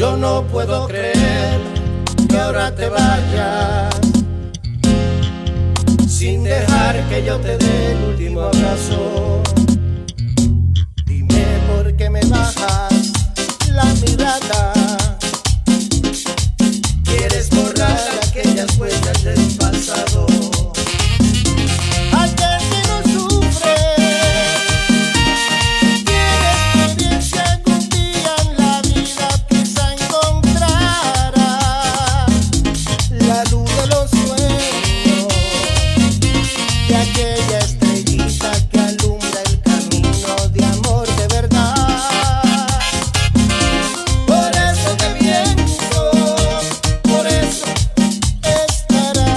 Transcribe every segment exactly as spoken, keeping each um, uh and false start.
Yo no puedo creer que ahora te vayas sin dejar que yo te dé el último abrazo. Dime por qué me bajas la mirada. Quieres borrar aquellas huellas del pasado. Aquel que no sufre tiene experiencia, algún día en la vida quizá encontrará la luz de los sueños, de aquella estrellita que alumbra el camino de amor de verdad. Por eso te pienso, por eso estará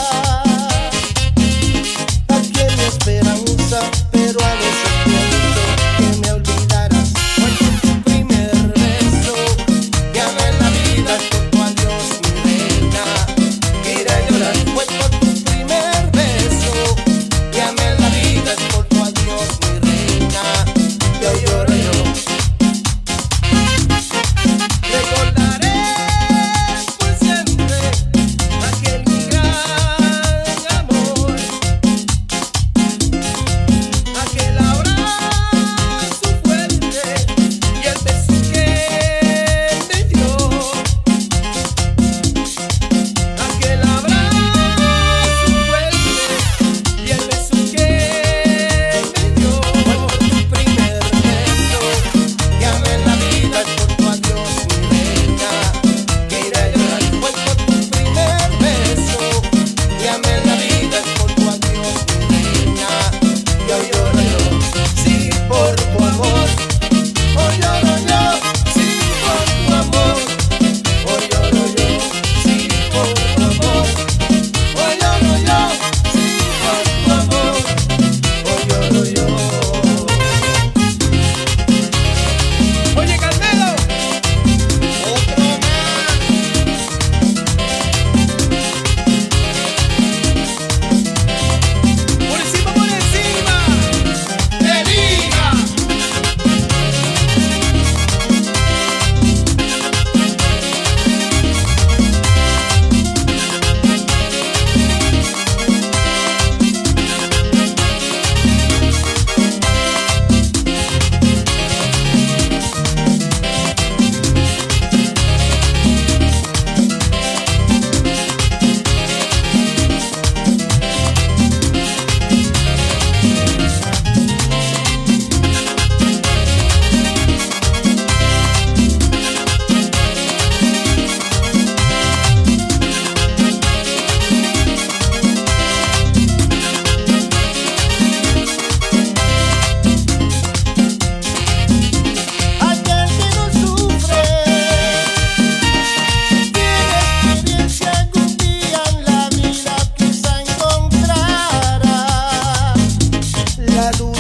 aquí en mi esperanza, pero a veces pienso que me olvidarás. Fue tu primer beso, que amé la vida, por tu adiós mi reina, iré a llorar. Fue por tu primer beso, que amé la vida, por tu adiós mi reina, yo lloro yo. Recordaré por siempre aquel mi gran amor, aquel abrazo fuerte y el beso que me dio, aquel abrazo fuerte y el beso que me dio. Fue por tu primer beso, que amé la vida, por tu adiós mi reina, que iré a llorar. Fue por tu primer beso, que amé la vida, por tu adiós mi reina, yo lloro yo. Sí, por tu amor, oh lloro yo. Sí, por tu amor, oh lloro yo. Sí, por tu amor, oh lloro yo. Sí, por tu amor, oh lloro yo. Oye, Carmelo, otro más. Por encima, por encima, te diga. Aquel que no sufre tiene experiencia, algún día en la vida quizá encontrará la luz